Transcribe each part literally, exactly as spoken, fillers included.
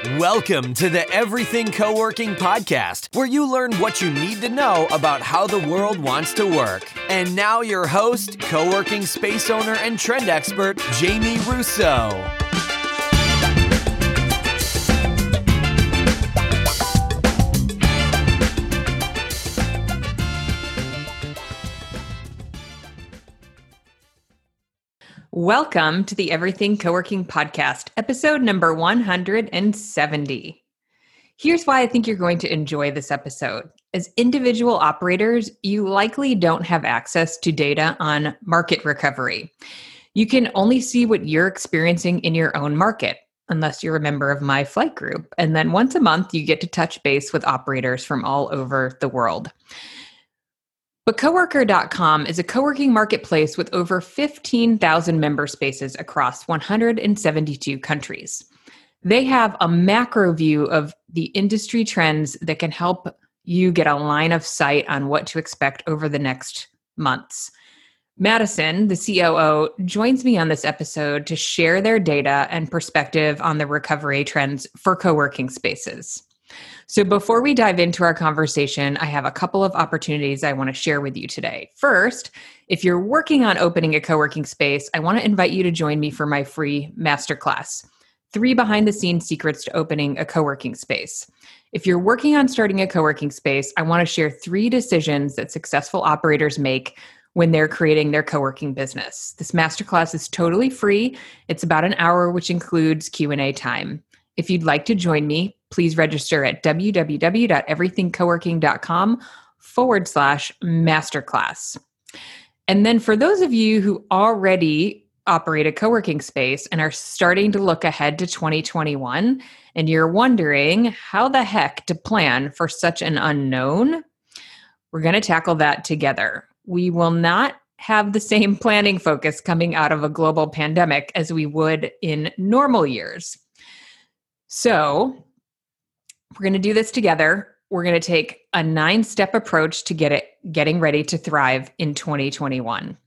Welcome to the Everything Co-working Podcast, where you learn what you need to know about how the world wants to work. And now your host, co-working space owner and trend expert, Jamie Russo. Welcome to the Everything Co-working Podcast, episode number one hundred seventy. Here's why I think you're going to enjoy this episode. As individual operators, you likely don't have access to data on market recovery. You can only see what you're experiencing in your own market, unless you're a member of my flight group. And then once a month, you get to touch base with operators from all over the world. But coworker dot com is a co-working marketplace with over fifteen thousand member spaces across one hundred seventy-two countries. They have a macro view of the industry trends that can help you get a line of sight on what to expect over the next months. Madison, the C O O, joins me on this episode to share their data and perspective on the recovery trends for co-working spaces. So before we dive into our conversation, I have a couple of opportunities I want to share with you today. First, if you're working on opening a co-working space, I want to invite you to join me for my free masterclass, Three Behind the Scenes Secrets to Opening a Co-working Space. If you're working on starting a co-working space, I want to share three decisions that successful operators make when they're creating their co-working business. This masterclass is totally free. It's about an hour, which includes Q and A time. If you'd like to join me, please register at www.everythingcoworking.com forward slash masterclass. And then for those of you who already operate a co-working space and are starting to look ahead to twenty twenty-one, and you're wondering how the heck to plan for such an unknown, we're going to tackle that together. We will not have the same planning focus coming out of a global pandemic as we would in normal years. So we're going to do this together. We're going to take a nine-step approach to get it getting ready to thrive in twenty twenty-one.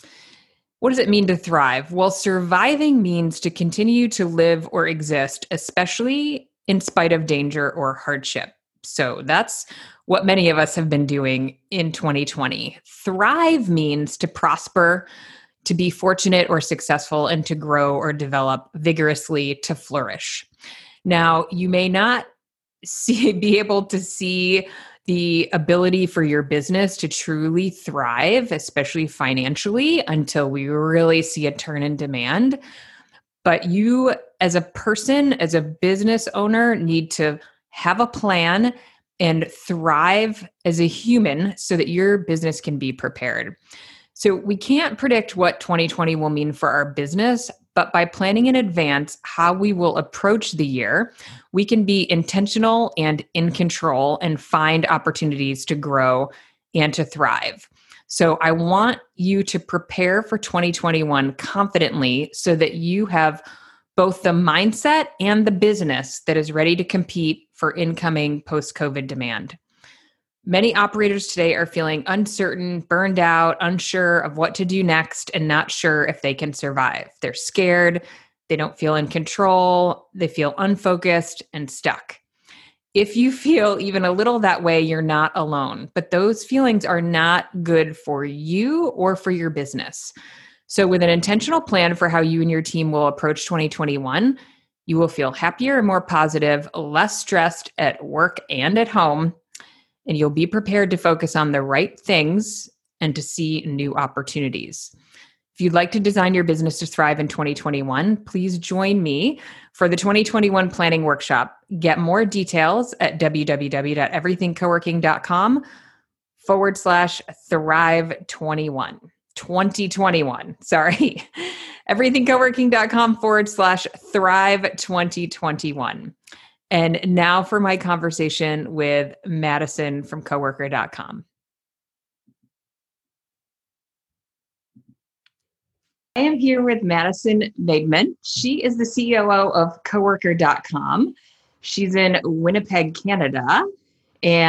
What does it mean to thrive? Well, surviving means to continue to live or exist, especially in spite of danger or hardship. So that's what many of us have been doing in twenty twenty. Thrive means to prosper, to be fortunate or successful, and to grow or develop vigorously, to flourish. Now, you may not see, be able to see the ability for your business to truly thrive, especially financially, until we really see a turn in demand. But you, as a person, as a business owner, need to have a plan and thrive as a human so that your business can be prepared. So we can't predict what twenty twenty will mean for our business, but by planning in advance how we will approach the year, we can be intentional and in control and find opportunities to grow and to thrive. So I want you to prepare for twenty twenty-one confidently so that you have both the mindset and the business that is ready to compete for incoming post-COVID demand. Many operators today are feeling uncertain, burned out, unsure of what to do next, and not sure if they can survive. They're scared, they don't feel in control, they feel unfocused and stuck. If you feel even a little that way, you're not alone, but those feelings are not good for you or for your business. So with an intentional plan for how you and your team will approach twenty twenty-one, you will feel happier and more positive, less stressed at work and at home, and you'll be prepared to focus on the right things and to see new opportunities. If you'd like to design your business to thrive in twenty twenty-one, please join me for the twenty twenty-one Planning Workshop. Get more details at www.everythingcoworking.com forward slash thrive 21. twenty twenty-one, sorry. everythingcoworking.com forward slash thrive 2021. And now for my conversation with Madison from coworker dot com. I am here with Madison Megman. She is the C O O of coworker dot com. She's in Winnipeg, Canada. And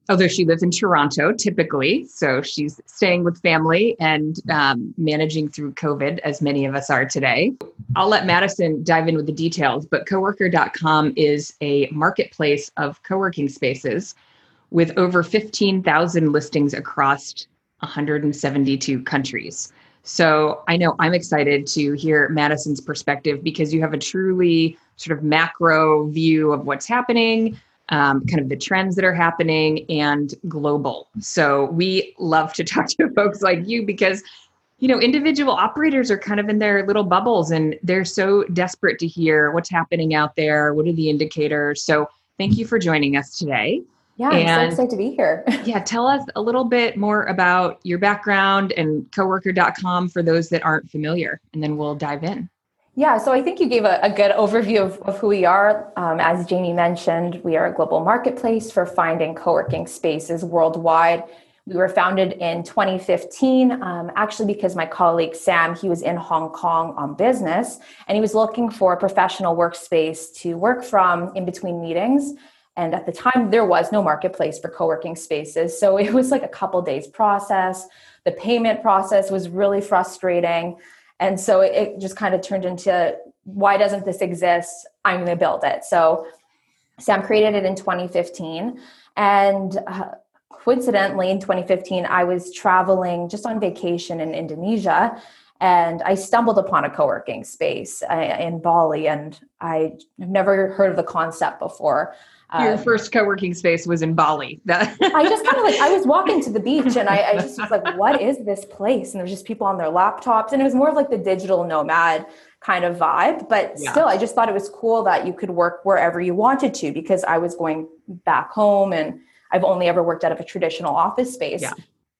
although she lives in Toronto typically. So she's staying with family and um, managing through COVID, as many of us are today. I'll let Madison dive in with the details, but coworker dot com is a marketplace of co-working spaces with over fifteen thousand listings across one hundred seventy-two countries. So I know I'm excited to hear Madison's perspective because you have a truly sort of macro view of what's happening, um, kind of the trends that are happening, and global. So we love to talk to folks like you because, you know, individual operators are kind of in their little bubbles and they're so desperate to hear what's happening out there. What are the indicators? So thank you for joining us today. Yeah, I'm and, so excited to be here. yeah, tell us a little bit more about your background and coworker dot com for those that aren't familiar, and then we'll dive in. Yeah, so I think you gave a, a good overview of, of who we are. Um, as Jamie mentioned, we are a global marketplace for finding co-working spaces worldwide. We were founded in twenty fifteen, um, actually because my colleague Sam, he was in Hong Kong on business, and he was looking for a professional workspace to work from in between meetings. And at the time, there was no marketplace for co-working spaces. So it was like a couple days process. The payment process was really frustrating. And so it, it just kind of turned into, why doesn't this exist? I'm going to build it. So Sam created it in twenty fifteen. And uh, coincidentally, in twenty fifteen, I was traveling just on vacation in Indonesia. And I stumbled upon a co-working space uh, in Bali. And I've never heard of the concept before. Your Um, first co-working space was in Bali. I just kind of like, I was walking to the beach and I, I just was like, what is this place? And there's just people on their laptops. And it was more of like the digital nomad kind of vibe. But Yeah. still, I just thought it was cool that you could work wherever you wanted to, because I was going back home and I've only ever worked out of a traditional office space. Yeah.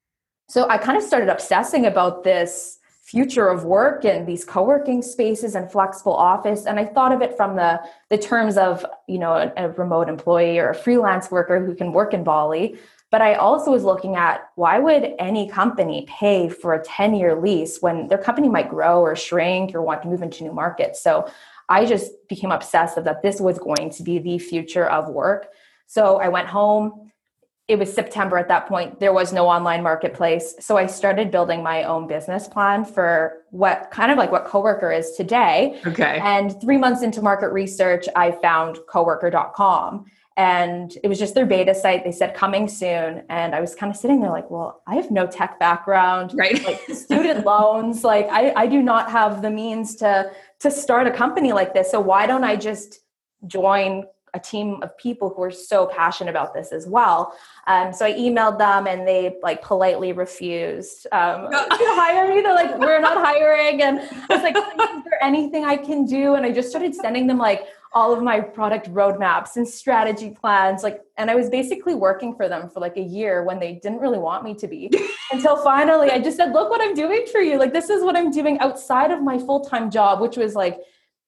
So I kind of started obsessing about this future of work and these co-working spaces and flexible office. And I thought of it from the, the terms of, you know, a, a remote employee or a freelance worker who can work in Bali. But I also was looking at, why would any company pay for a ten-year lease when their company might grow or shrink or want to move into new markets? So I just became obsessive that this was going to be the future of work. So I went home. It was September at that point. There was no online marketplace. So I started building my own business plan for what kind of like what Coworker is today. Okay. And three months into market research, I found coworker dot com. And it was just their beta site. They said coming soon. And I was kind of sitting there like, well, I have no tech background, right? Like student loans. Like I, I do not have the means to, to start a company like this. So why don't I just join a team of people who are so passionate about this as well. Um, so I emailed them and they like politely refused um, to hire me. They're like, we're not hiring. And I was like, is there anything I can do? And I just started sending them like all of my product roadmaps and strategy plans. Like, and I was basically working for them for like a year when they didn't really want me to be, until finally I just said, look what I'm doing for you. Like, this is what I'm doing outside of my full-time job, which was like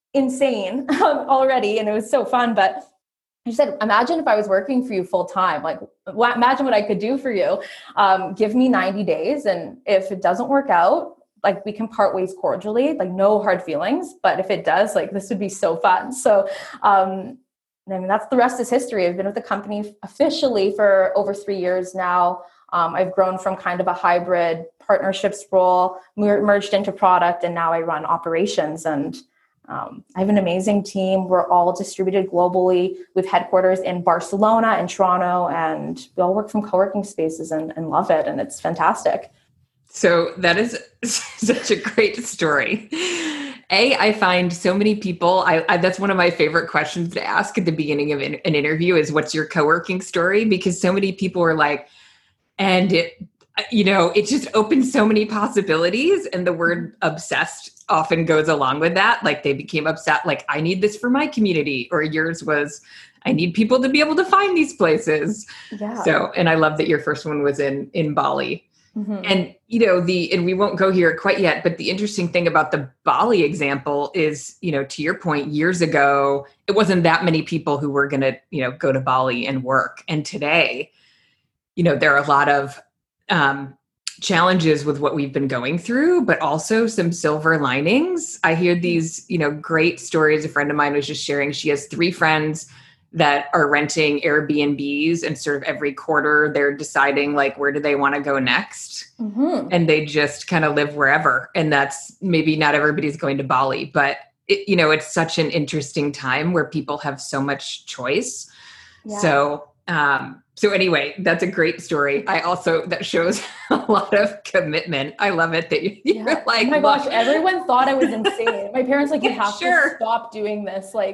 insane already. And it was so fun. But I said, imagine if I was working for you full time, like what, imagine what I could do for you. Um, give me ninety days. And if it doesn't work out, like we can part ways cordially, like no hard feelings. But if it does, like this would be so fun. So, um, I mean, that's the rest is history. I've been with the company officially for over three years now. Um, I've grown from kind of a hybrid partnerships role, mer- merged into product, and now I run operations. And Um, I have an amazing team. We're all distributed globally with headquarters in Barcelona and Toronto, and we all work from co-working spaces and, and love it. And it's fantastic. So that is such a great story. A, I find so many people, I, I that's one of my favorite questions to ask at the beginning of an, an interview is, what's your co-working story? Because so many people are like, and it, you know, it just opens so many possibilities. And the word obsessed often goes along with that. Like they became upset, like, I need this for my community, or yours was, I need people to be able to find these places. Yeah. So, and I love that your first one was in, in Bali. Mm-hmm. And, you know, the, and we won't go here quite yet, but the interesting thing about the Bali example is, you know, to your point, years ago, it wasn't that many people who were going to, you know, go to Bali and work. And today, you know, there are a lot of, um, challenges with what we've been going through, but also some silver linings. I hear these, you know, great stories. A friend of mine was just sharing, she has three friends that are renting Airbnbs, and sort of every quarter they're deciding like, where do they want to go next? Mm-hmm. And they just kind of live wherever. And that's maybe not everybody's going to Bali, but it, you know, it's such an interesting time where people have so much choice. Yeah. So, um, so anyway, that's a great story. I also, that shows a lot of commitment. I love it that you, you're yeah. like, oh my gosh, everyone thought I was insane. My parents like, you have sure. to stop doing this. Like,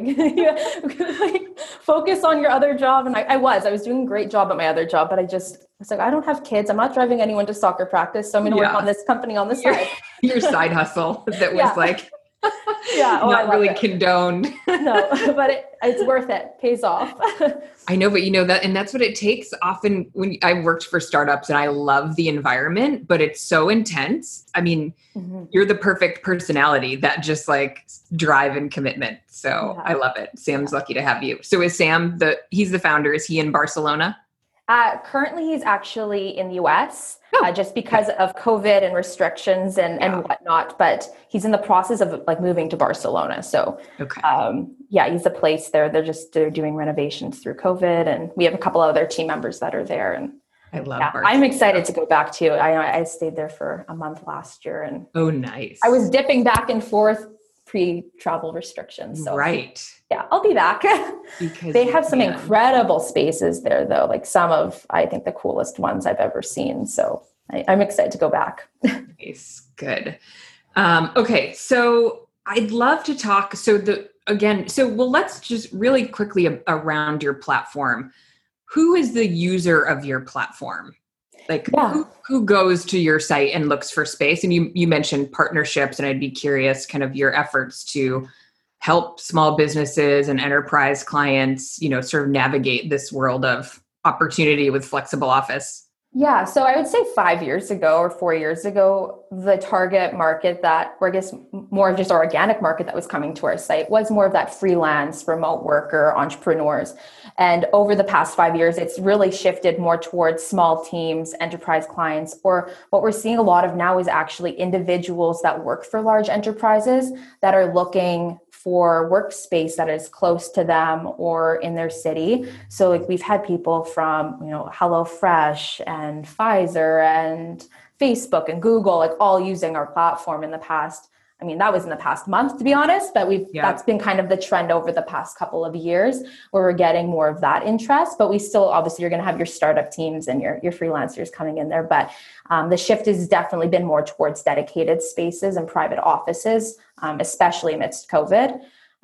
like focus on your other job. And I, I was, I was doing a great job at my other job, but I just, I was like, I don't have kids. I'm not driving anyone to soccer practice. So I'm going to yeah. work on this company on the your, side. Your side hustle that was yeah. like, yeah, oh, not really it. condoned. No, but it, it's worth it. Pays off. I know, but you know that, and that's what it takes often when I worked for startups, and I love the environment, but it's so intense. I mean, mm-hmm. you're the perfect personality, that just like drive and commitment. So yeah. I love it. Sam's yeah. lucky to have you. So is Sam the, he's the founder. Is he in Barcelona? Uh, currently, he's actually in the U S oh, uh, just because okay. of COVID and restrictions and, yeah. and whatnot. But he's in the process of like moving to Barcelona. So, okay. um, yeah, he's a place there. They're just they're doing renovations through COVID, and we have a couple of other team members that are there. And I love. Yeah, Barcelona. I'm excited to go back too. I I stayed there for a month last year, and oh, nice. I was dipping back and forth pre-travel restrictions. So right. Yeah, I'll be back. Because they have some can. incredible spaces there, though. Like some of, I think, the coolest ones I've ever seen. So I, I'm excited to go back. Nice, good. Um, okay, so I'd love to talk. So the again, so well, let's just really quickly a, around your platform. Who is the user of your platform? Like yeah. who, who goes to your site and looks for space? And you you mentioned partnerships, and I'd be curious, kind of your efforts to help small businesses and enterprise clients, you know, sort of navigate this world of opportunity with flexible office. Yeah. So I would say five years ago or four years ago, the target market that, or I guess more of just our organic market that was coming to our site was more of that freelance, remote worker, entrepreneurs. And over the past five years, it's really shifted more towards small teams, enterprise clients, or what we're seeing a lot of now is actually individuals that work for large enterprises that are looking for workspace that is close to them or in their city. So like we've had people from, you know, HelloFresh and Pfizer and Facebook and Google, like all using our platform in the past. I mean, that was in the past month, to be honest, but we've, yeah. that's been kind of the trend over the past couple of years where we're getting more of that interest, but we still, obviously you're going to have your startup teams and your, your freelancers coming in there. But um, the shift has definitely been more towards dedicated spaces and private offices, um, especially amidst COVID.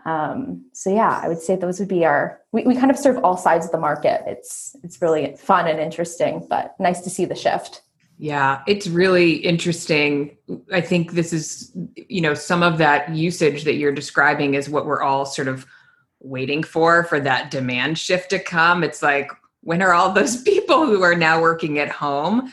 Um, so yeah, I would say those would be our, we, we kind of serve all sides of the market. It's, it's really fun and interesting, but nice to see the shift. Yeah, it's really interesting. I think this is, you know, some of that usage that you're describing is what we're all sort of waiting for, for that demand shift to come. It's like, when are all those people who are now working at home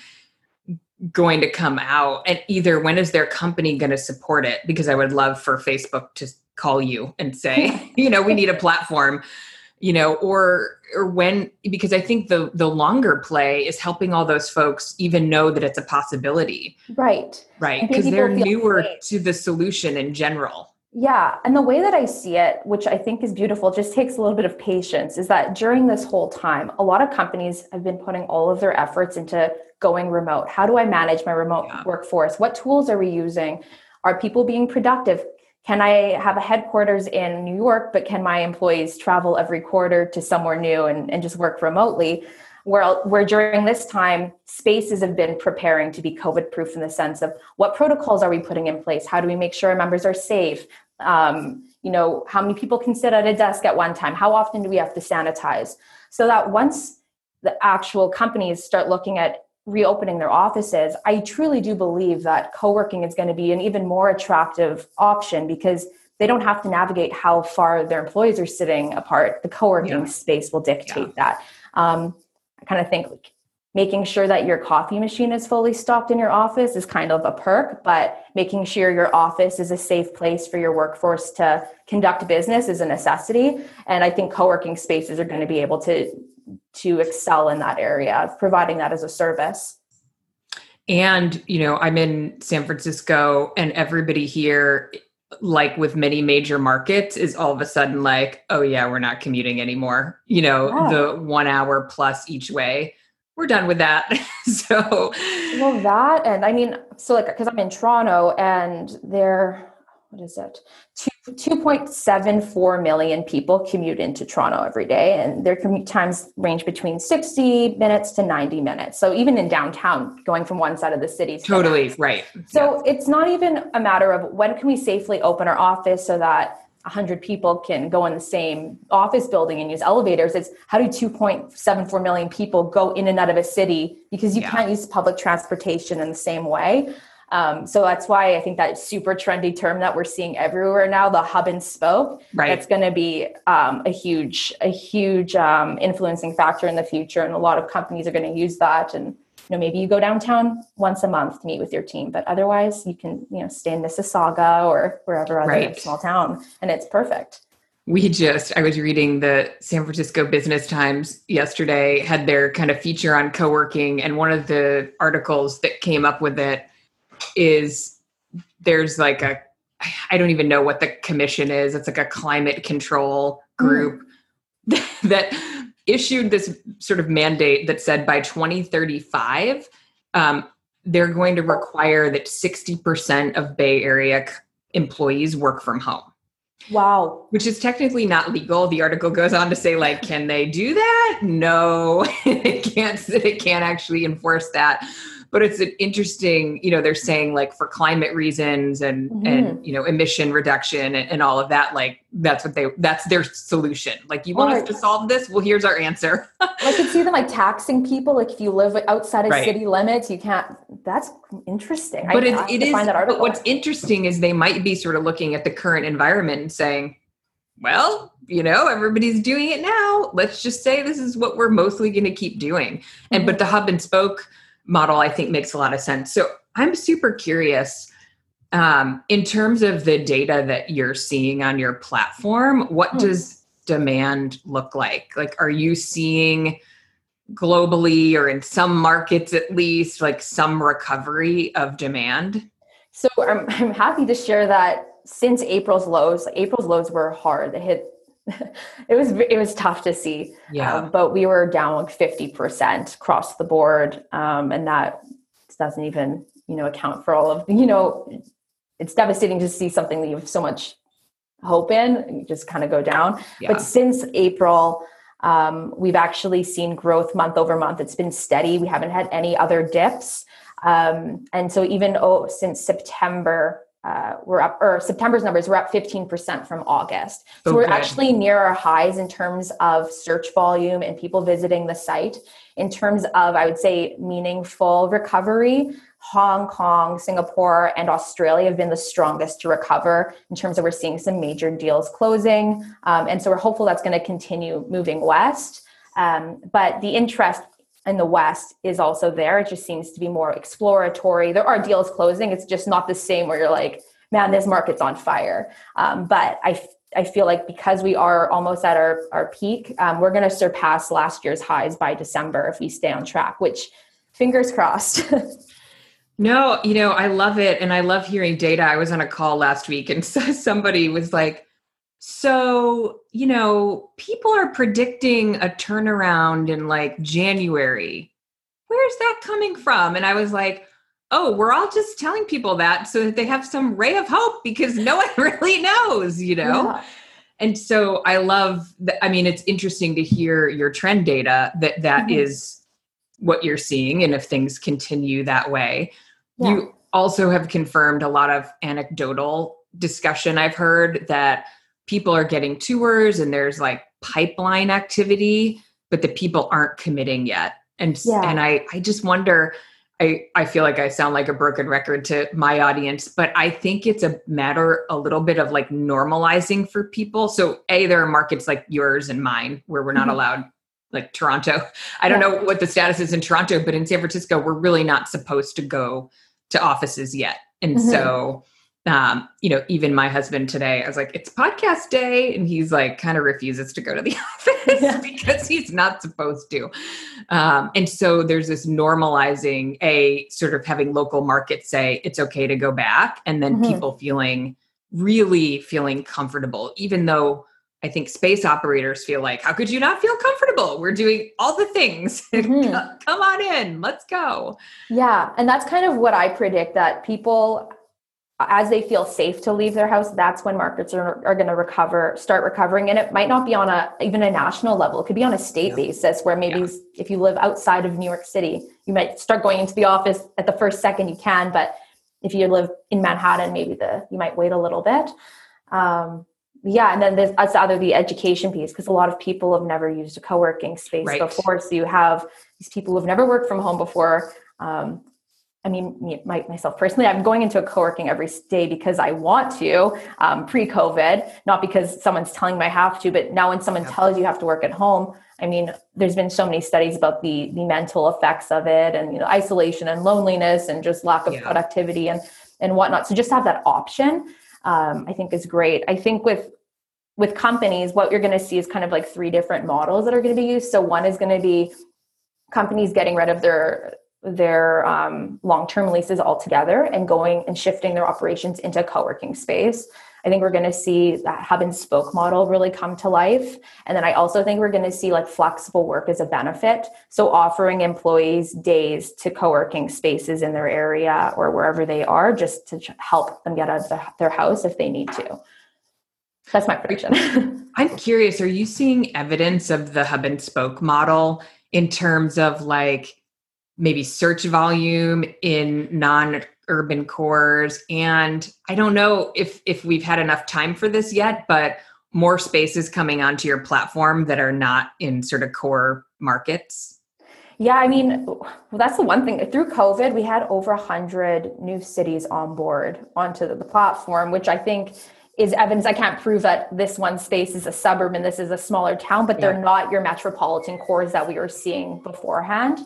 going to come out? And either when is their company going to support it? Because I would love for Facebook to call you and say, you know, we need a platform. You know, or or when, because I think the the longer play is helping all those folks even know that it's a possibility. Right. Right. Because they're newer safe. to the solution in general. Yeah. And the way that I see it, which I think is beautiful, just takes a little bit of patience, is that during this whole time, a lot of companies have been putting all of their efforts into going remote. How do I manage my remote yeah. workforce? What tools are we using? Are people being productive? Can I have a headquarters in New York, but can my employees travel every quarter to somewhere new and, and just work remotely? Where, where during this time, spaces have been preparing to be COVID proof in the sense of what protocols are we putting in place? How do we make sure our members are safe? Um, you know, how many people can sit at a desk at one time? How often do we have to sanitize? So that once the actual companies start looking at reopening their offices, I truly do believe that co-working is going to be an even more attractive option because they don't have to navigate how far their employees are sitting apart. The co-working yeah. space will dictate yeah. that. Um, I kind of think like making sure that your coffee machine is fully stocked in your office is kind of a perk, but making sure your office is a safe place for your workforce to conduct business is a necessity. And I think co-working spaces are going to be able to to excel in that area of providing that as a service. And, you know, I'm in San Francisco and everybody here like with many major markets, is all of a sudden like, oh yeah, we're not commuting anymore. You know, Yeah. the one hour plus each way, we're done with that. So, Well, that, and I mean, so like, because I'm in Toronto and there, what is it? Two, two point seven four million people commute into Toronto every day, and their commute times range between sixty minutes to ninety minutes. So even in downtown, going from one side of the city to the totally next. right. So yeah. It's not even a matter of when can we safely open our office so that one hundred people can go in the same office building and use elevators. It's how do two point seven four million people go in and out of a city because you Yeah. can't use public transportation in the same way. Um, so that's why I think that super trendy term that we're seeing everywhere now, the hub and spoke, Right. that's going to be um, a huge, a huge um, influencing factor in the future. And a lot of companies are going to use that. And, you know, maybe you go downtown once a month to meet with your team, but otherwise you can, you know, stay in Mississauga or wherever other Right. small town, and it's perfect. We just, I was reading the San Francisco Business Times yesterday, had their kind of feature on co-working. And one of the articles that came up with it is there's like a, I don't even know what the commission is. It's like a climate control group mm. that issued this sort of mandate that said by twenty thirty-five, um, they're going to require that sixty percent of Bay Area employees work from home. Wow. Which is technically not legal. The article goes on to say, like, can they do that? No, it can't, it can't actually enforce that. But it's an interesting, you know, they're saying like for climate reasons and, mm-hmm. and, you know, emission reduction and, and all of that, like that's what they, that's their solution. Like, you want right. us to solve this? Well, here's our answer. I could see them like taxing people. Like if you live outside of right. city limits, you can't, that's interesting. But I, it, I it is, find that article. But what's interesting is they might be sort of looking at the current environment and saying, well, you know, everybody's doing it now. Let's just say this is what we're mostly going to keep doing. And, mm-hmm. but the hub and spoke model, I think, makes a lot of sense. So I'm super curious, um, in terms of the data that you're seeing on your platform, what hmm. does demand look like? Like, are you seeing globally or in some markets, at least, like some recovery of demand? So I'm, I'm happy to share that since April's lows, like April's lows were hard. They hit, it was, it was tough to see, yeah. um, but we were down like fifty percent across the board. Um, and that doesn't even, you know, account for all of, you know, it's devastating to see something that you have so much hope in and you just kind of go down. Yeah. But since April, um, we've actually seen growth month over month. It's been steady. We haven't had any other dips. Um, and so even oh, since September, Uh, we're up, or September's numbers, we're up fifteen percent from August. So okay. we're actually near our highs in terms of search volume and people visiting the site. In terms of, I would say, meaningful recovery, Hong Kong, Singapore, and Australia have been the strongest to recover in terms of we're seeing some major deals closing. Um, and so we're hopeful that's going to continue moving west. Um, but the interest in the West is also there. It just seems to be more exploratory. There are deals closing. It's just not the same where you're like, man, this market's on fire. Um, but I, I feel like because we are almost at our, our peak, um, we're going to surpass last year's highs by December if we stay on track, which fingers crossed. No, you know, I love it. And I love hearing data. I was on a call last week and so somebody was like, so, you know, people are predicting a turnaround in like January. Where's that coming from? And I was like, oh, we're all just telling people that so that they have some ray of hope because no one really knows, you know? Yeah. And so I love that. I mean, it's interesting to hear your trend data that that mm-hmm. is what you're seeing. And if things continue that way, yeah. you also have confirmed a lot of anecdotal discussion. I've heard that people are getting tours and there's like pipeline activity, but the people aren't committing yet. And, yeah. and I, I just wonder, I, I feel like I sound like a broken record to my audience, but I think it's a matter a little bit of like normalizing for people. So A, there are markets like yours and mine where we're not mm-hmm. allowed, like Toronto. I don't yeah. know what the status is in Toronto, but in San Francisco, we're really not supposed to go to offices yet. And mm-hmm. so Um, you know, even my husband today, I was like, it's podcast day. And he's like, kind of refuses to go to the office yeah. because he's not supposed to. Um, and so there's this normalizing, a sort of having local markets say it's okay to go back. And then mm-hmm. people feeling really feeling comfortable, even though I think space operators feel like, how could you not feel comfortable? We're doing all the things. Mm-hmm. Come on in, let's go. Yeah. And that's kind of what I predict, that people, as they feel safe to leave their house, that's when markets are, are going to recover, start recovering. And it might not be on a, even a national level. It could be on a state yeah. basis, where maybe yeah. if you live outside of New York City, you might start going into the office at the first second you can. But if you live in Manhattan, maybe the, you might wait a little bit. Um, yeah. And then there's that's either the education piece, because a lot of people have never used a co-working space right. before. So you have these people who have never worked from home before. Um, I mean, me, my, myself personally, I'm going into a co-working every day because I want to, um, pre-COVID, not because someone's telling me I have to, but now when someone yeah. tells you you have to work at home, I mean, there's been so many studies about the the mental effects of it, and, you know, isolation and loneliness and just lack of yeah. productivity and, and whatnot. So just to have that option, um, I think is great. I think with, with companies, what you're going to see is kind of like three different models that are going to be used. So one is going to be companies getting rid of their their um, long-term leases altogether and going and shifting their operations into co-working space. I think we're going to see that hub and spoke model really come to life. And then I also think we're going to see like flexible work as a benefit. So offering employees days to co-working spaces in their area or wherever they are, just to help them get out of the, their house if they need to. That's my prediction. I'm curious, are you seeing evidence of the hub and spoke model in terms of like maybe search volume in non-urban cores? And I don't know if, if we've had enough time for this yet, but more spaces coming onto your platform that are not in sort of core markets? Yeah, I mean, well, that's the one thing. Through COVID, we had over one hundred new cities on board onto the platform, which I think is evidence. I can't prove that this one space is a suburb and this is a smaller town, but yeah. they're not your metropolitan cores that we were seeing beforehand.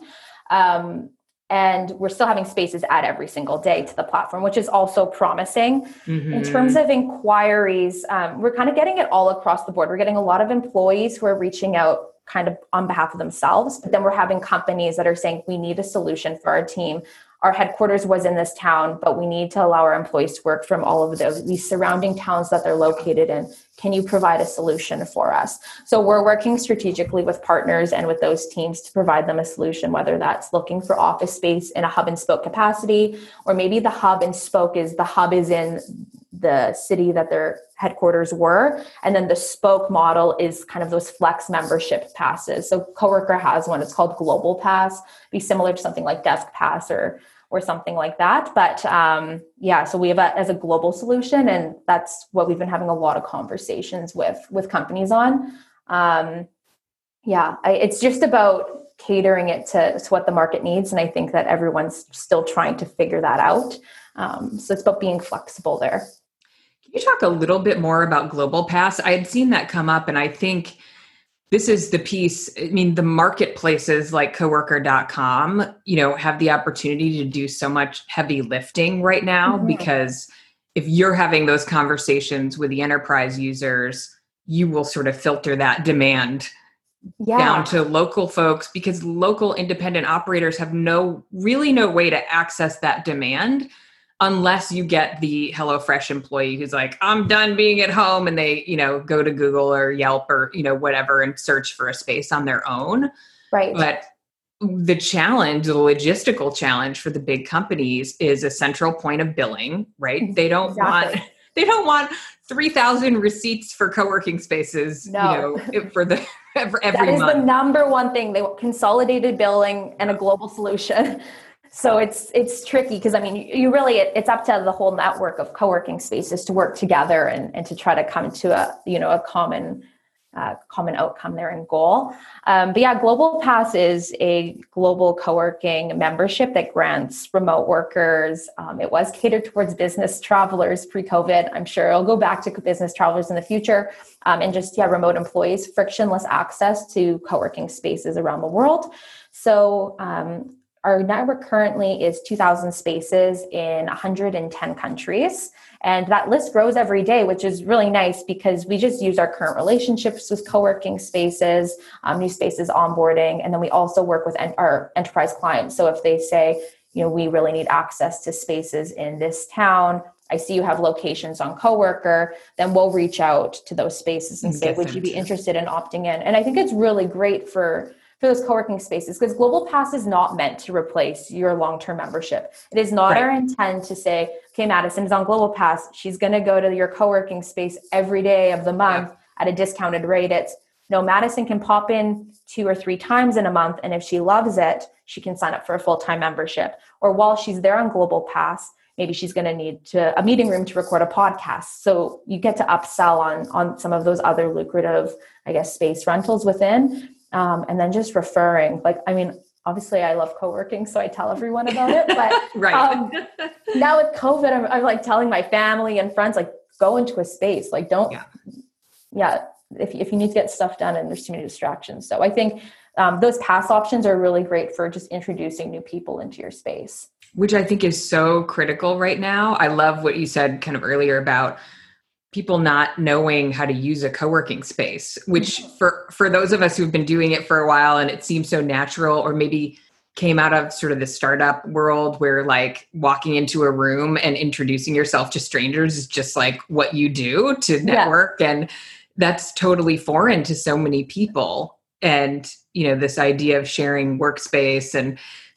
Um, and we're still having spaces add every single day to the platform, which is also promising. Mm-hmm. In terms of inquiries, um, we're kind of getting it all across the board. We're getting a lot of employees who are reaching out kind of on behalf of themselves, but then we're having companies that are saying, we need a solution for our team. Our headquarters was in this town, but we need to allow our employees to work from all of those, these surrounding towns that they're located in. Can you provide a solution for us? So we're working strategically with partners and with those teams to provide them a solution, whether that's looking for office space in a hub and spoke capacity, or maybe the hub and spoke is the hub is in the city that their headquarters were. And then the spoke model is kind of those flex membership passes. So Coworker has one, it's called Global Pass, be similar to something like Desk Pass or or something like that. But um, yeah, so we have a, as a global solution, and that's what we've been having a lot of conversations with, with companies on. Um, yeah, I, it's just about catering it to, to what the market needs. And I think that everyone's still trying to figure that out. Um, so it's about being flexible there. Can you talk a little bit more about Global Pass? I had seen that come up, and I think this is the piece. I mean, the marketplaces like coworker dot com, you know, have the opportunity to do so much heavy lifting right now, mm-hmm. because if you're having those conversations with the enterprise users, you will sort of filter that demand yeah. down to local folks, because local independent operators have no, really no way to access that demand unless you get the HelloFresh employee who's like, I'm done being at home, and they, you know, go to Google or Yelp or, you know, whatever and search for a space on their own. Right. But the challenge, the logistical challenge for the big companies is a central point of billing, right? They don't exactly. want, they don't want three thousand receipts for co-working spaces, no. you know, for the, for every that is month. The number one thing. They want consolidated billing and a global solution. So it's it's tricky because, I mean, you really, it, it's up to the whole network of co-working spaces to work together and, and to try to come to a, you know, a common uh, common outcome there and goal. Um, but yeah, Global Pass is a global co-working membership that grants remote workers. Um, it was catered towards business travelers pre-COVID. I'm sure it'll go back to business travelers in the future. Um, and just, yeah, remote employees, frictionless access to co-working spaces around the world. So, um, our network currently is two thousand spaces in one hundred ten countries. And that list grows every day, which is really nice because we just use our current relationships with co-working spaces, um, new spaces onboarding. And then we also work with en- our enterprise clients. So if they say, you know, we really need access to spaces in this town, I see you have locations on Coworker, then we'll reach out to those spaces and say, would you be interested in opting in? And I think it's really great for, for those co-working spaces, because Global Pass is not meant to replace your long-term membership. It is not right. our intent to say, okay, Madison is on Global Pass. She's going to go to your co-working space every day of the month yeah. at a discounted rate. It's no, Madison can pop in two or three times in a month. And if she loves it, she can sign up for a full-time membership. Or while she's there on Global Pass, maybe she's going to need to a meeting room to record a podcast. So you get to upsell on, on some of those other lucrative, I guess, space rentals within. Um, and then just referring, like, I mean, obviously I love co-working, so I tell everyone about it. But right. um, now with COVID, I'm, I'm like telling my family and friends, like, go into a space. Like, don't, yeah. yeah if, if you need to get stuff done and there's too many distractions. So I think um, those pass options are really great for just introducing new people into your space. Which I think is so critical right now. I love what you said kind of earlier about people not knowing how to use a co-working space, which for, for those of us who've been doing it for a while and it seems so natural, or maybe came out of sort of the startup world where like walking into a room and introducing yourself to strangers is just like what you do to network. Yeah. And that's totally foreign to so many people. And, you know, this idea of sharing workspace. And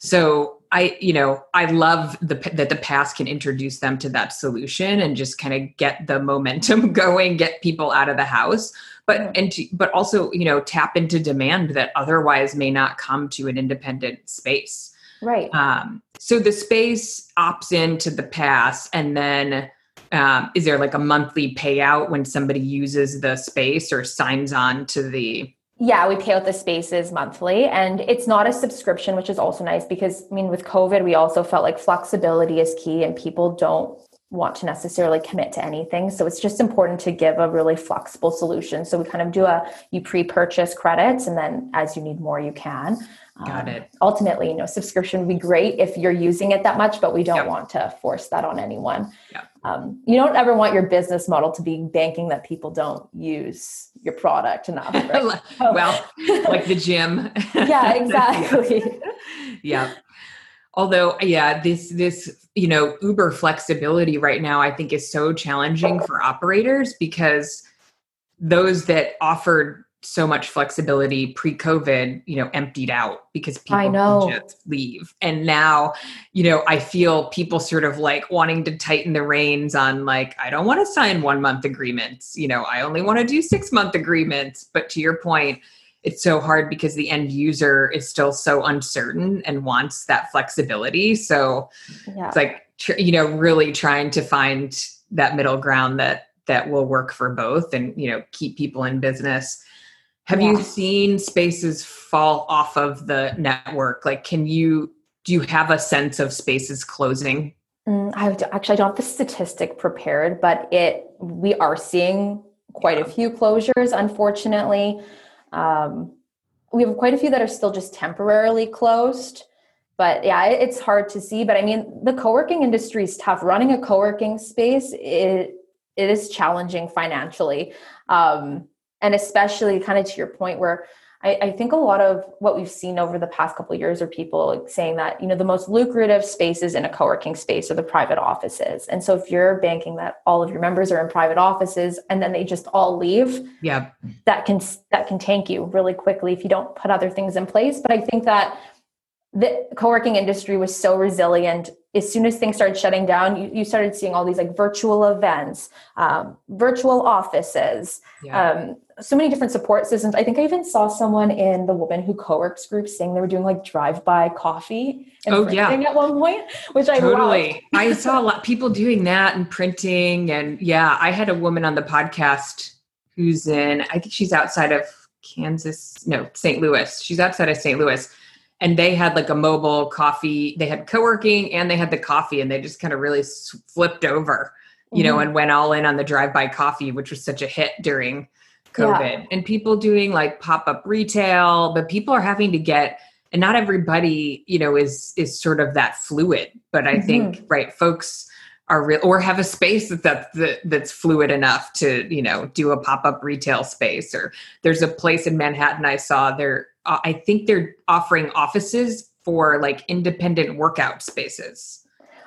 so I, you know, I love the, that the pass can introduce them to that solution and just kind of get the momentum going, get people out of the house, but, mm-hmm. and, to, but also, you know, tap into demand that otherwise may not come to an independent space. Right. Um, so the space opts into the pass, and then um, is there like a monthly payout when somebody uses the space or signs on to the... Yeah, we pay out the spaces monthly, and it's not a subscription, which is also nice because, I mean, with COVID, we also felt like flexibility is key and people don't want to necessarily commit to anything. So it's just important to give a really flexible solution. So we kind of do a, you pre-purchase credits, and then as you need more, you can. Got um, it. Ultimately, you know, subscription would be great if you're using it that much, but we don't yep. want to force that on anyone. Yep. Um, you don't ever want your business model to be banking that people don't use your product enough. Right? Well, like the gym. Yeah, exactly. Yeah. Although, yeah, this, this, you know, Uber flexibility right now, I think is so challenging for operators because those that offered so much flexibility pre-COVID, you know, emptied out because people I know. just leave. And now, you know, I feel people sort of like wanting to tighten the reins on like, I don't want to sign one month agreements. You know, I only want to do six month agreements. But to your point, it's so hard because the end user is still so uncertain and wants that flexibility. So yeah. it's like, you know, really trying to find that middle ground that, that will work for both and, you know, keep people in business. Have yeah. you seen spaces fall off of the network? Like, can you, do you have a sense of spaces closing? Mm, I actually I don't have the statistic prepared, but it, we are seeing quite yeah. a few closures, unfortunately. Um, we have quite a few that are still just temporarily closed, but yeah, it, it's hard to see. But I mean, the co-working industry is tough. Running a co-working space, it, it is challenging financially. Um, And especially kind of to your point where I, I think a lot of what we've seen over the past couple of years are people saying that, you know, the most lucrative spaces in a co-working space are the private offices. And so if you're banking that all of your members are in private offices and then they just all leave, yeah, that can, that can tank you really quickly if you don't put other things in place. But I think that the co-working industry was so resilient. As soon as things started shutting down, you, you started seeing all these like virtual events, um, virtual offices, yeah. um, so many different support systems. I think I even saw someone in the Woman Who Co-works group saying they were doing like drive-by coffee and oh, printing yeah. at one point, which I totally. loved. I saw a lot of people doing that and printing. And yeah, I had a woman on the podcast who's in, I think she's outside of Kansas, no, Saint Louis. She's outside of Saint Louis. And they had like a mobile coffee, they had co-working and they had the coffee, and they just kind of really flipped over, you mm-hmm. know, and went all in on the drive-by coffee, which was such a hit during COVID. Yeah. And people doing like pop-up retail, but people are having to get, and not everybody, you know, is, is sort of that fluid, but I mm-hmm. think, right, folks are real, or have a space that, that, that that's fluid enough to, you know, do a pop-up retail space. Or there's a place in Manhattan I saw there, uh, I think they're offering offices for like independent workout spaces.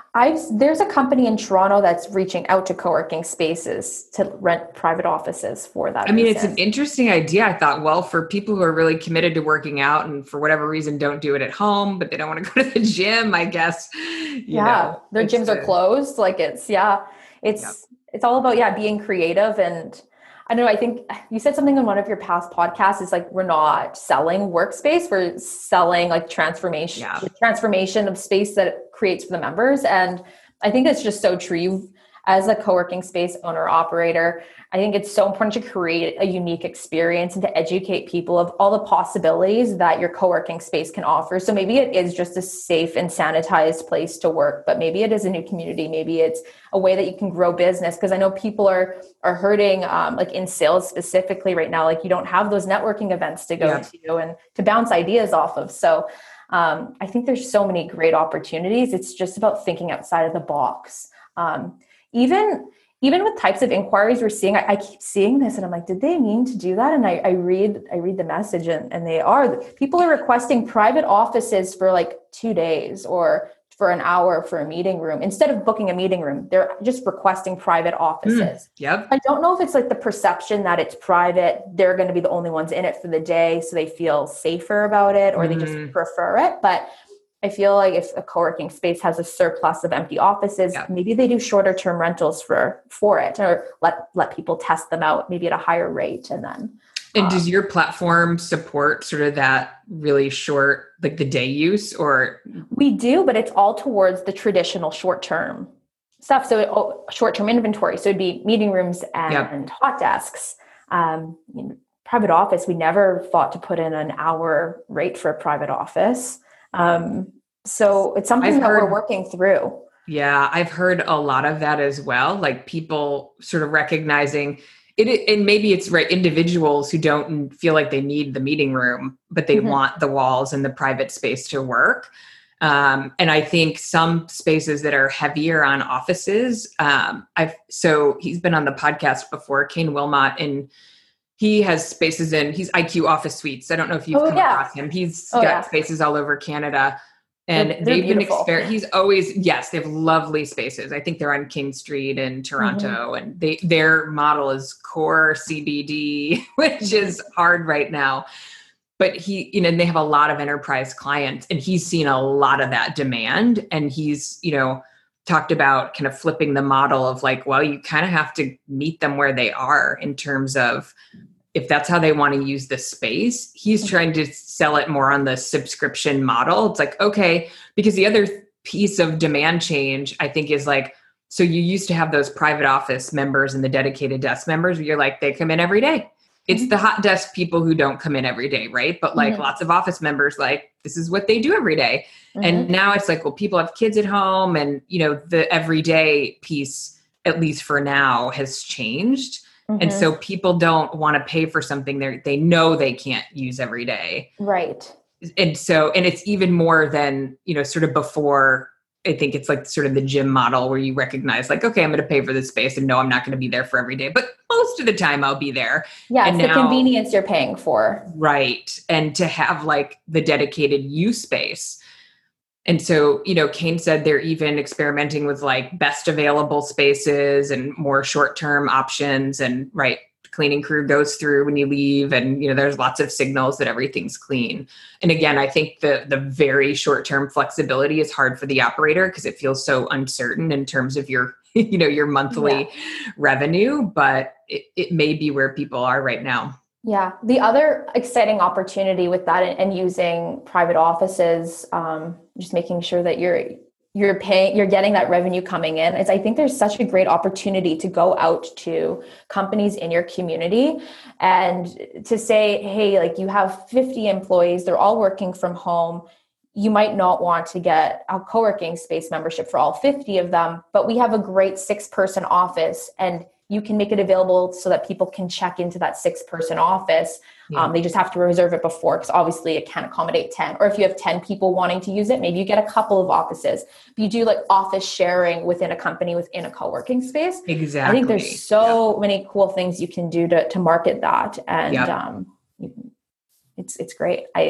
I've there's a company in Toronto that's reaching out to co-working spaces to rent private offices for that. I mean, business. It's an interesting idea. I thought, well, for people who are really committed to working out and for whatever reason don't do it at home, but they don't want to go to the gym, I guess. You yeah, know, their gyms a, are closed. Like it's yeah, it's yep. it's all about yeah being creative. And I don't know. I think you said something on one of your past podcasts. Is like we're not selling workspace; we're selling like transformation, yeah. transformation of space that it creates for the members. And I think it's just so true. You've, as a co-working space owner operator, I think it's so important to create a unique experience and to educate people of all the possibilities that your co-working space can offer. So maybe it is just a safe and sanitized place to work, but maybe it is a new community. Maybe it's a way that you can grow business. Because I know people are are hurting, um, like in sales specifically right now. Like you don't have those networking events to go yeah. to and to bounce ideas off of. So um, I think there's so many great opportunities. It's just about thinking outside of the box. Um, even Even with types of inquiries we're seeing, I, I keep seeing this and I'm like, did they mean to do that? And I, I read, I read the message and, and they are, people are requesting private offices for like two days or for an hour for a meeting room. Instead of booking a meeting room, they're just requesting private offices. Mm, yep. I don't know if it's like the perception that it's private. They're going to be the only ones in it for the day. So they feel safer about it or mm. they just prefer it. But I feel like if a co-working space has a surplus of empty offices, yeah. maybe they do shorter term rentals for, for it or let, let people test them out maybe at a higher rate. And then. And um, does your platform support sort of that really short, like the day use or? We do, but it's all towards the traditional short-term stuff. So it, short-term inventory. So it'd be meeting rooms and, yep. and hot desks. Um, you know, private office, we never thought to put in an hour rate for a private office. Um, so it's something I've that heard, we're working through. Yeah. I've heard a lot of that as well. Like people sort of recognizing it, and maybe it's right. Individuals who don't feel like they need the meeting room, but they mm-hmm. want the walls and the private space to work. Um, and I think some spaces that are heavier on offices, um, I've, so he's been on the podcast before, Kane Wilmot, and he has spaces in, he's I Q Office Suites. I don't know if you've oh, come yeah. across him. He's oh, got yeah. spaces all over Canada. And they're, they're they've beautiful. been, exper- he's always, yes, they have lovely spaces. I think they're on King Street in Toronto. Mm-hmm. And they their model is core C B D, which is hard right now. But he, you know, they have a lot of enterprise clients and he's seen a lot of that demand. And he's, you know, talked about kind of flipping the model of like, well, you kind of have to meet them where they are in terms of if that's how they want to use the space. He's trying to sell it more on the subscription model. It's like, okay, because the other piece of demand change, I think, is like, so you used to have those private office members and the dedicated desk members where you're like, they come in every day. It's mm-hmm. the hot desk people who don't come in every day, right? But like mm-hmm. lots of office members, like this is what they do every day. Mm-hmm. And now it's like, well, people have kids at home and, you know, the everyday piece, at least for now, has changed. Mm-hmm. And so people don't want to pay for something they they know they can't use every day. Right. And so, and it's even more than, you know, sort of before, I think it's like sort of the gym model where you recognize like, okay, I'm going to pay for this space and no, I'm not going to be there for every day, but most of the time I'll be there. Yeah. And it's now, the convenience you're paying for. Right. And to have like the dedicated use space. And so, you know, Kane said they're even experimenting with like best available spaces and more short-term options and right. Cleaning crew goes through when you leave and, you know, there's lots of signals that everything's clean. And again, I think the the very short-term flexibility is hard for the operator because it feels so uncertain in terms of your, you know, your monthly yeah. revenue, but it, it may be where people are right now. Yeah. The other exciting opportunity with that and, and using private offices, um, just making sure that you're you're paying, you're getting that revenue coming in is I think there's such a great opportunity to go out to companies in your community and to say, hey, like you have fifty employees, they're all working from home. You might not want to get a co-working space membership for all fifty of them, but we have a great six person office and you can make it available so that people can check into that six person office. Yeah. Um, they just have to reserve it before because obviously it can't accommodate ten. Or if you have ten people wanting to use it, maybe you get a couple of offices. But you do like office sharing within a company, within a co-working space. Exactly. I think there's so yeah. many cool things you can do to, to market that. And yeah. um, it's it's great. I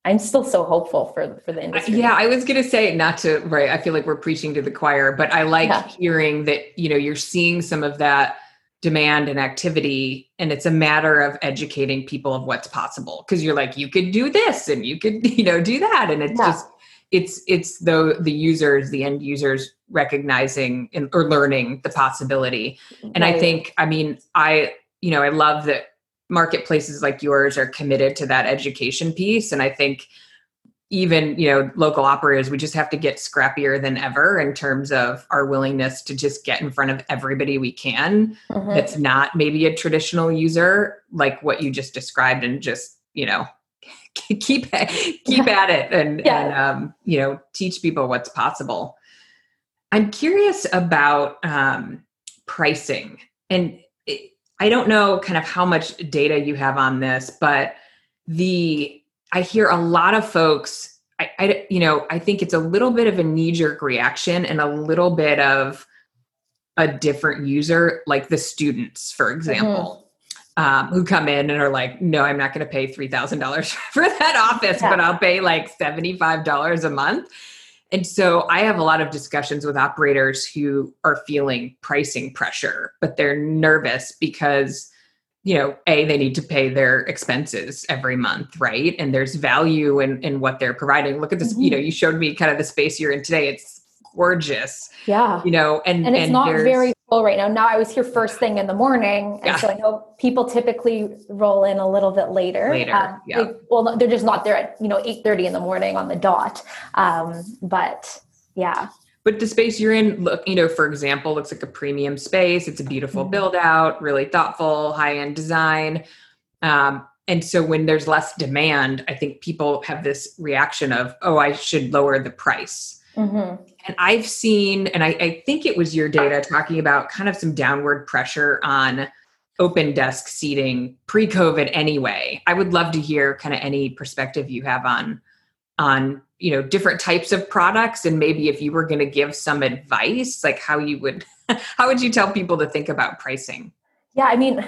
I'm still so hopeful for, for the industry. Yeah, I was going to say, not to, right. I feel like we're preaching to the choir, but I like yeah. hearing that, you know, you're seeing some of that demand and activity, and it's a matter of educating people of what's possible. Cause you're like, you could do this and you could, you know, do that. And it's yeah. just, it's, it's the, the users, the end users recognizing and, or learning the possibility. And right. I think, I mean, I, you know, I love that marketplaces like yours are committed to that education piece. And I think even, you know, local operators, we just have to get scrappier than ever in terms of our willingness to just get in front of everybody we can. Mm-hmm. That's not maybe a traditional user, like what you just described, and just, you know, keep, keep at it and, yeah. and um, you know, teach people what's possible. I'm curious about um, pricing, and it, I don't know kind of how much data you have on this, but the, I hear a lot of folks, I, I, you know, I think it's a little bit of a knee-jerk reaction and a little bit of a different user, like the students, for example, mm-hmm. um, who come in and are like, no, I'm not going to pay three thousand dollars for that office, yeah. but I'll pay like seventy-five dollars a month. And so I have a lot of discussions with operators who are feeling pricing pressure, but they're nervous because, you know, A, they need to pay their expenses every month, right? And there's value in, in what they're providing. Look at this, mm-hmm. you know, you showed me kind of the space you're in today. It's gorgeous. Yeah. You know, and, and it's and not very full right now. Now I was here first thing in the morning. And yeah. so I know people typically roll in a little bit later. Later. Um, yeah. they, well, they're just not there at, you know, eight thirty in the morning on the dot. Um, but yeah. But the space you're in, look, you know, for example, looks like a premium space. It's a beautiful mm-hmm. build out, really thoughtful, high-end design. Um, and so when there's less demand, I think people have this reaction of, oh, I should lower the price. Mm-hmm. And I've seen, and I, I think it was your data talking about kind of some downward pressure on open desk seating pre-COVID anyway. I would love to hear kind of any perspective you have on, on, you know, different types of products. And maybe if you were going to give some advice, like how you would, how would you tell people to think about pricing? Yeah. I mean,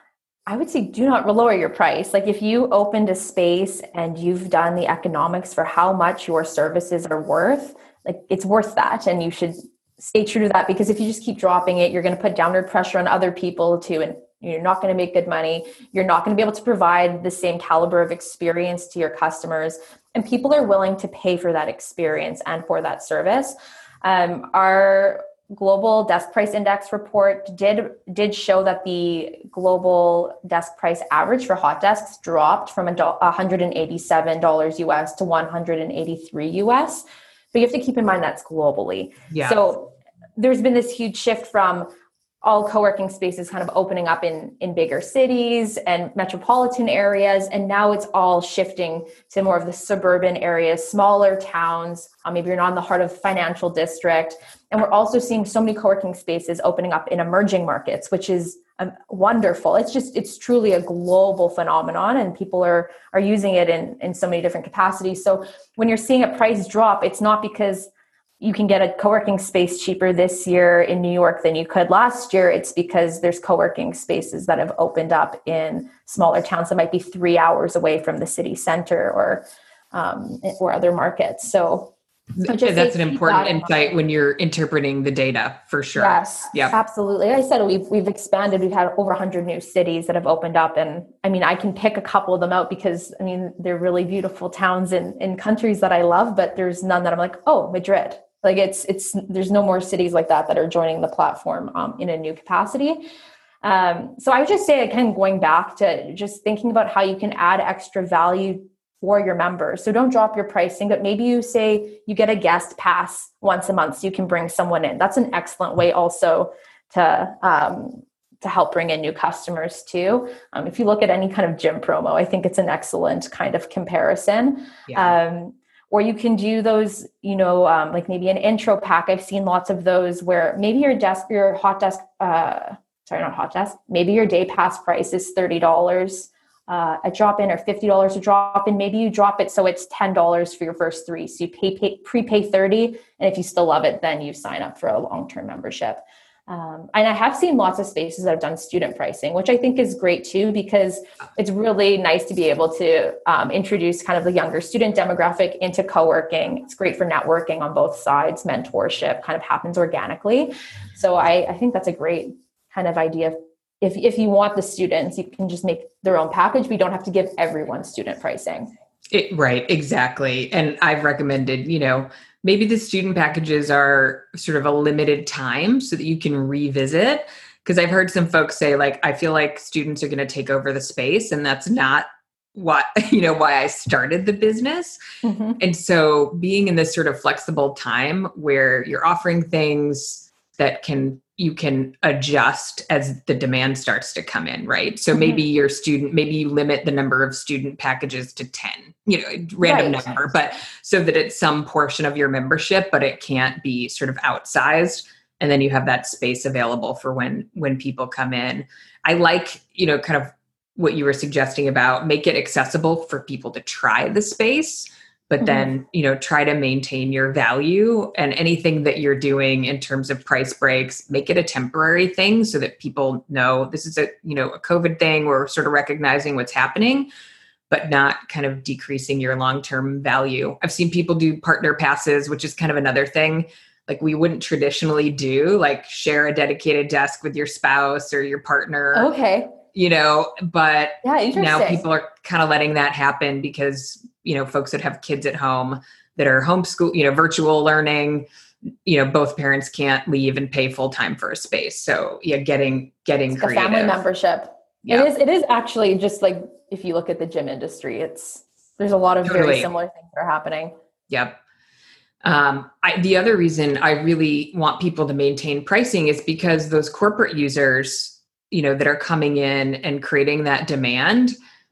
I would say do not lower your price. Like if you opened a space and you've done the economics for how much your services are worth, like it's worth that. And you should stay true to that, because if you just keep dropping it, you're going to put downward pressure on other people too. And you're not going to make good money. You're not going to be able to provide the same caliber of experience to your customers. And people are willing to pay for that experience and for that service. Um, our global desk price index report did, did show that the global desk price average for hot desks dropped from one hundred eighty-seven dollars U S to one hundred eighty-three U S. But you have to keep in mind that's globally. Yeah. So there's been this huge shift from all co-working spaces kind of opening up in, in bigger cities and metropolitan areas. And now it's all shifting to more of the suburban areas, smaller towns. Um, maybe you're not in the heart of the financial district. And we're also seeing so many co-working spaces opening up in emerging markets, which is um, wonderful. It's just, it's truly a global phenomenon, and people are, are using it in, in so many different capacities. So when you're seeing a price drop, it's not because you can get a co-working space cheaper this year in New York than you could last year. It's because there's co-working spaces that have opened up in smaller towns that might be three hours away from the city center or um, or other markets. So just that's an important that insight in when you're interpreting the data, for sure. Yes, yep. absolutely. Like I said, we've we've expanded. We've had over one hundred new cities that have opened up, and I mean, I can pick a couple of them out because I mean, they're really beautiful towns in in countries that I love. But there's none that I'm like, oh, Madrid. Like it's, it's, there's no more cities like that that are joining the platform um, in a new capacity. Um, so I would just say, again, going back to just thinking about how you can add extra value for your members. So don't drop your pricing, but maybe you say you get a guest pass once a month so you can bring someone in. That's an excellent way also to, um, to help bring in new customers too. Um, if you look at any kind of gym promo, I think it's an excellent kind of comparison. Yeah. Um, Or you can do those, you know, um, like maybe an intro pack. I've seen lots of those where maybe your desk, your hot desk, uh, sorry, not hot desk, maybe your day pass price is thirty dollars uh, a drop in or fifty dollars a drop in. Maybe you drop it so it's ten dollars for your first three. So you pay, pay prepay thirty, and if you still love it, then you sign up for a long-term membership. Um, and I have seen lots of spaces that have done student pricing, which I think is great too, because it's really nice to be able to um, introduce kind of the younger student demographic into co-working. It's great for networking on both sides. Mentorship kind of happens organically. So I, I think that's a great kind of idea. If, if you want the students, you can just make their own package. We don't have to give everyone student pricing. It, right, exactly. And I've recommended, you know, maybe the student packages are sort of a limited time so that you can revisit. Because I've heard some folks say, like, I feel like students are going to take over the space, and that's not what, you know, why I started the business. Mm-hmm. And so being in this sort of flexible time where you're offering things that can you can adjust as the demand starts to come in, right? So mm-hmm. maybe your student, maybe you limit the number of student packages to ten, you know, random right. number, but so that it's some portion of your membership, but it can't be sort of outsized. And then you have that space available for when, when people come in. I like, you know, kind of what you were suggesting about make it accessible for people to try the space, but mm-hmm. then, you know, try to maintain your value, and anything that you're doing in terms of price breaks, make it a temporary thing so that people know this is a, you know, a COVID thing. We're sort of recognizing what's happening, but not kind of decreasing your long-term value. I've seen people do partner passes, which is kind of another thing like we wouldn't traditionally do, like share a dedicated desk with your spouse or your partner. Okay. You know, but yeah, now people are kind of letting that happen because, you know, folks that have kids at home that are homeschool, you know, virtual learning, you know, both parents can't leave and pay full time for a space. So yeah, getting, getting it's creative. A family membership. Yeah. It is, it is actually just like, if you look at the gym industry, it's, there's a lot of totally. very similar things that are happening. Yep. Um, I, the other reason I really want people to maintain pricing is because those corporate users, you know, that are coming in and creating that demand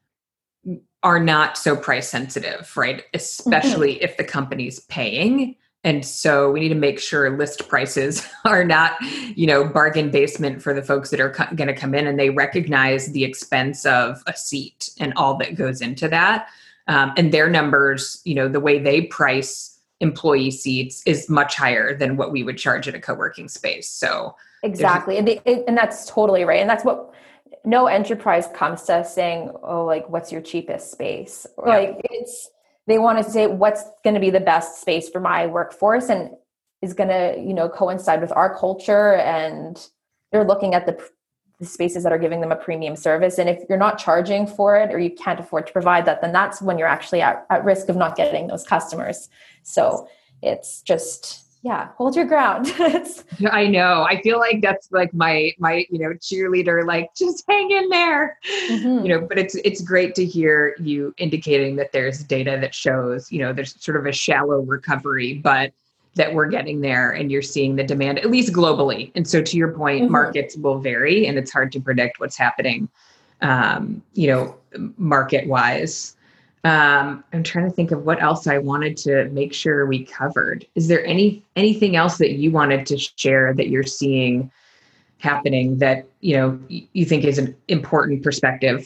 are not so price sensitive, right? Especially mm-hmm. if the company's paying. And so we need to make sure list prices are not, you know, bargain basement for the folks that are co- going to come in, and they recognize the expense of a seat and all that goes into that. Um, and their numbers, you know, the way they price employee seats is much higher than what we would charge at a co-working space. So exactly. And, they, and that's totally right. And that's what no enterprise comes to us saying, oh, like, what's your cheapest space? Or yeah. like it's, they want to say what's going to be the best space for my workforce and is going to, you know, coincide with our culture. And they're looking at the, the spaces that are giving them a premium service. And if you're not charging for it or you can't afford to provide that, then that's when you're actually at, at risk of not getting those customers. So it's just, yeah, hold your ground. I know. I feel like that's like my, my, you know, cheerleader, like just hang in there, mm-hmm. you know, but it's, it's great to hear you indicating that there's data that shows, you know, there's sort of a shallow recovery, but that we're getting there and you're seeing the demand, at least globally. And so to your point, mm-hmm. markets will vary and it's hard to predict what's happening, um, you know, market wise. Um, I'm trying to think of what else I wanted to make sure we covered. Is there any anything else that you wanted to share that you're seeing happening that, you know, you think is an important perspective?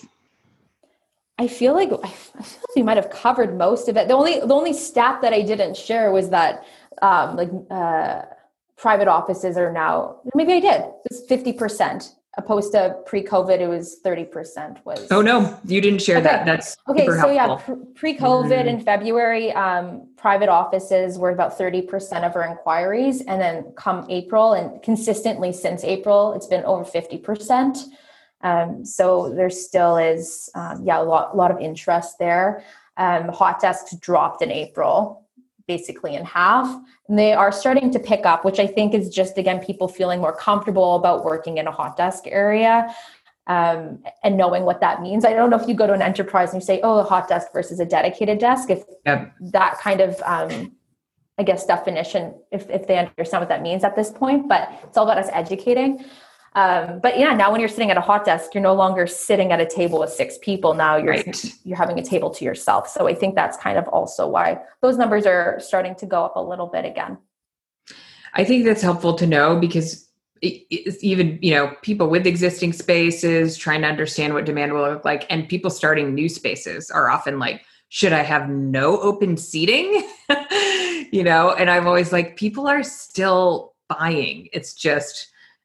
I feel like I feel like we might have covered most of it. The only the only stat that I didn't share was that um, like uh, private offices are now, maybe I did, it's fifty percent. Opposed to pre-COVID, it was thirty percent was. Oh no, you didn't share okay. that. That's okay. Super so helpful. yeah, pre-COVID mm-hmm. in February, um, private offices were about thirty percent of our inquiries. And then come April and consistently since April, it's been over fifty percent. Um, so there still is, um, yeah, a lot, a lot of interest there. Um, hot desks dropped in April, basically in half. And they are starting to pick up, which I think is just, again, people feeling more comfortable about working in a hot desk area um, and knowing what that means. I don't know if you go to an enterprise and you say, oh, a hot desk versus a dedicated desk, if yep. that kind of, um, I guess, definition, if, if they understand what that means at this point, but it's all about us educating. Um, but yeah, now when you're sitting at a hot desk, you're no longer sitting at a table with six people. Now you're right. you're having a table to yourself. So I think that's kind of also why those numbers are starting to go up a little bit again. I think that's helpful to know because it, it's even, you know, people with existing spaces trying to understand what demand will look like, and people starting new spaces are often like, should I have no open seating? you know, and I'm always like, people are still buying. It's just,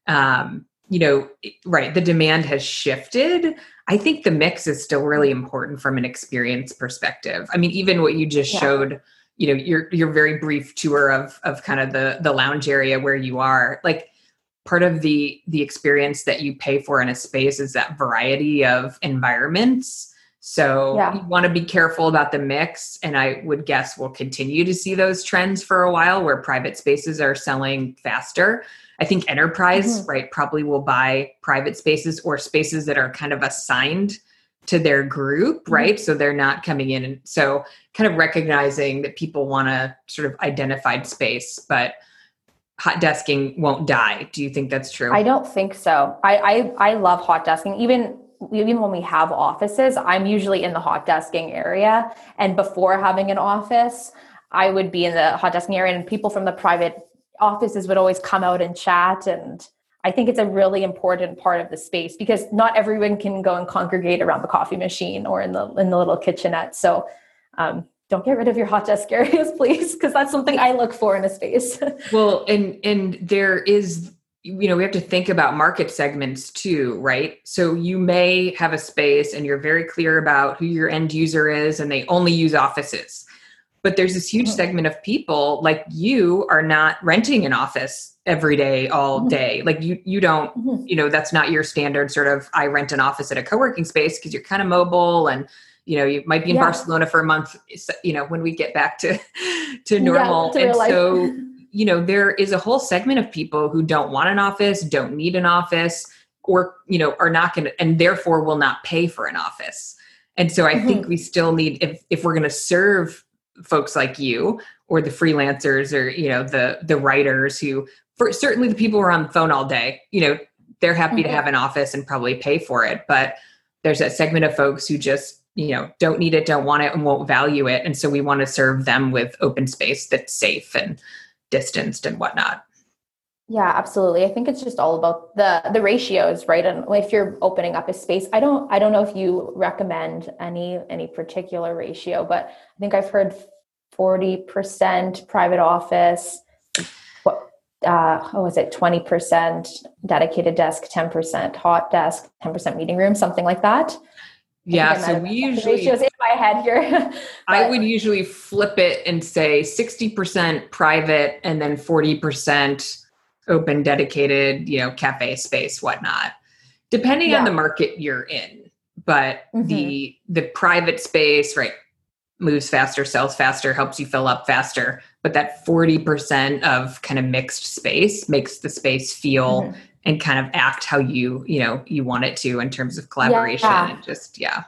um, you know, right, the demand has shifted. I think the mix is still really important from an experience perspective. I mean, even what you just yeah. showed, you know, your your very brief tour of of kind of the the lounge area where you are, like part of the the experience that you pay for in a space is that variety of environments. So yeah. you want to be careful about the mix. And I would guess we'll continue to see those trends for a while where private spaces are selling faster. I think enterprise, mm-hmm. right, probably will buy private spaces or spaces that are kind of assigned to their group, right? Mm-hmm. So they're not coming in. And so kind of recognizing that people want a sort of identified space, but hot desking won't die. Do you think that's true? I don't think so. I I, I love hot desking. Even even when we have offices, I'm usually in the hot desking area. And before having an office, I would be in the hot desking area, and people from the private offices would always come out and chat. And I think it's a really important part of the space because not everyone can go and congregate around the coffee machine or in the in the little kitchenette. So um, don't get rid of your hot desk areas, please, because that's something I look for in a space. Well, and and there is, you know, we have to think about market segments too, right? So you may have a space and you're very clear about who your end user is and they only use offices. But there's this huge mm-hmm. segment of people like you are not renting an office every day, all mm-hmm. day. Like you, you don't, mm-hmm. you know, that's not your standard sort of, I rent an office at a co-working space because you're kind of mobile and, you know, you might be in yeah. Barcelona for a month, you know, when we get back to, to normal. Yeah, to and so, you know, there is a whole segment of people who don't want an office, don't need an office, or, you know, are not going to, and therefore will not pay for an office. And so I mm-hmm. think we still need, if, if we're going to serve folks like you or the freelancers or, you know, the, the writers who, for certainly the people who are on the phone all day, you know, they're happy mm-hmm. to have an office and probably pay for it. But there's that segment of folks who just, you know, don't need it, don't want it, and won't value it. And so we want to serve them with open space that's safe and distanced and whatnot. Yeah, absolutely. I think it's just all about the the ratios, right? And if you're opening up a space, I don't I don't know if you recommend any any particular ratio, but I think I've heard forty percent private office, what uh what was it, twenty percent dedicated desk, ten percent hot desk, ten percent meeting room, something like that. Yeah, so we usually ratios in my head here. I would usually flip it and say sixty percent private and then forty percent open, dedicated, you know, cafe space, whatnot, depending yeah. on the market you're in. But mm-hmm. the the private space, right, moves faster, sells faster, helps you fill up faster. But that forty percent of kind of mixed space makes the space feel mm-hmm. and kind of act how you, you know, you want it to in terms of collaboration yeah. and just, yeah.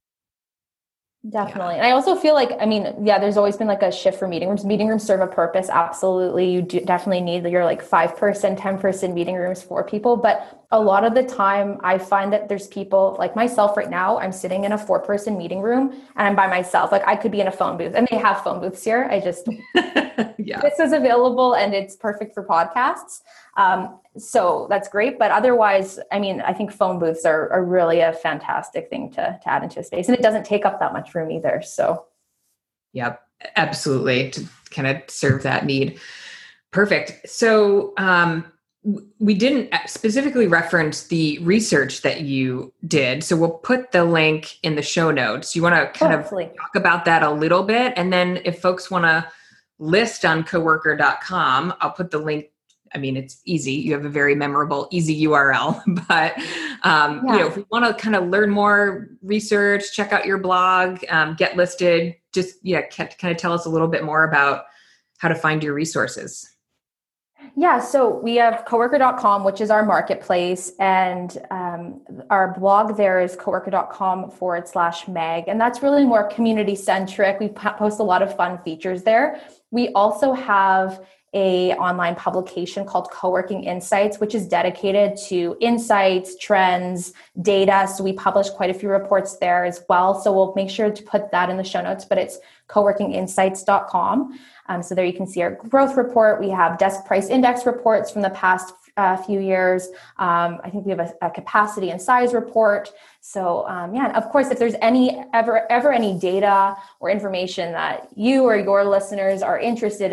Definitely. Yeah. And I also feel like, I mean, yeah, there's always been like a shift for meeting rooms. Meeting rooms serve a purpose. Absolutely. You do definitely need your like five person, ten person meeting rooms for people. But a lot of the time I find that there's people like myself right now, I'm sitting in a four person meeting room and I'm by myself. Like I could be in a phone booth, and they have phone booths here. I just, yeah. This is available and it's perfect for podcasts. Um, so that's great. But otherwise, I mean, I think phone booths are, are really a fantastic thing to, to add into a space, and it doesn't take up that much room either. So. Yep, absolutely. To kind of serve that need. Perfect. So, um, we didn't specifically reference the research that you did. So we'll put the link in the show notes. You want to kind Hopefully. of talk about that a little bit. And then if folks want to list on coworker dot com, I'll put the link. I mean, it's easy. You have a very memorable, easy U R L, but, um, yeah. you know, if we want to kind of learn more research, check out your blog, um, get listed, just, yeah, kind of tell us a little bit more about how to find your resources. Yeah, so we have coworker dot com, which is our marketplace, and um, our blog there is coworker dot com forward slash mag, and that's really more community centric. We post a lot of fun features there. We also have a online publication called Co-working Insights, which is dedicated to insights, trends, data. So we publish quite a few reports there as well. So we'll make sure to put that in the show notes, but it's co working insights dot com. Um, so there you can see our growth report. We have desk price index reports from the past uh, few years. Um, I think we have a, a capacity and size report. So um, yeah, and of course, if there's any ever ever any data or information that you or your listeners are interested in,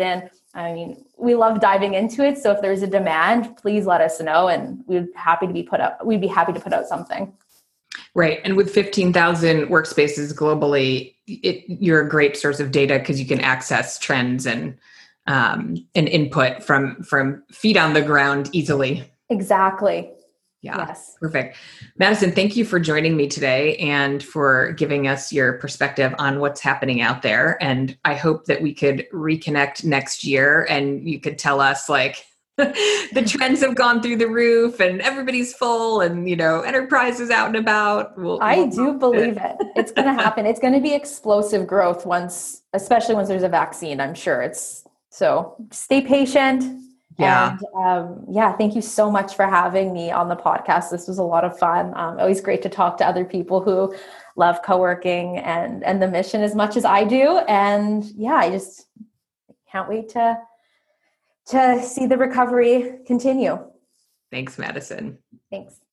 I mean, we love diving into it. So if there's a demand, please let us know, and we'd happy to be put up. We'd be happy to put out something. Right. And with fifteen thousand workspaces globally, it, you're a great source of data because you can access trends and um, and input from from feet on the ground easily. Exactly. Yeah. Yes. Perfect. Madison, thank you for joining me today and for giving us your perspective on what's happening out there. And I hope that we could reconnect next year and you could tell us like the trends have gone through the roof and everybody's full and, you know, enterprise is out and about. We'll, I we'll do believe it. It's going to happen. It's going to be explosive growth once, especially once there's a vaccine, I'm sure. It's so stay patient. Yeah. And um, yeah, thank you so much for having me on the podcast. This was a lot of fun. Um, always great to talk to other people who love co-working and, and the mission as much as I do. And yeah, I just can't wait to, to see the recovery continue. Thanks, Madison. Thanks.